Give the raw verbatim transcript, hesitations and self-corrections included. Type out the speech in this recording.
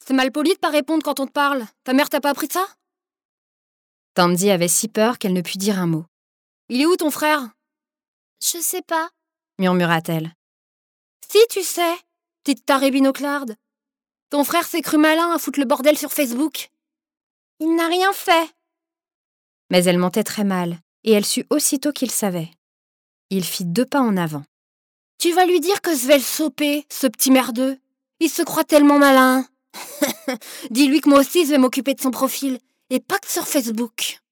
C'est mal poli de pas répondre quand on te parle. Ta mère t'a pas appris ça? Tandy avait si peur qu'elle ne put dire un mot. Il est où ton frère? Je sais pas, murmura-t-elle. Si tu sais, petite tarée binoclarde. Ton frère s'est cru malin à foutre le bordel sur Facebook. Il n'a rien fait. Mais elle mentait très mal, et elle sut aussitôt qu'il savait. Il fit deux pas en avant. Tu vas lui dire que je vais le soper, ce petit merdeux. Il se croit tellement malin. Dis-lui que moi aussi je vais m'occuper de son profil, et pas que sur Facebook.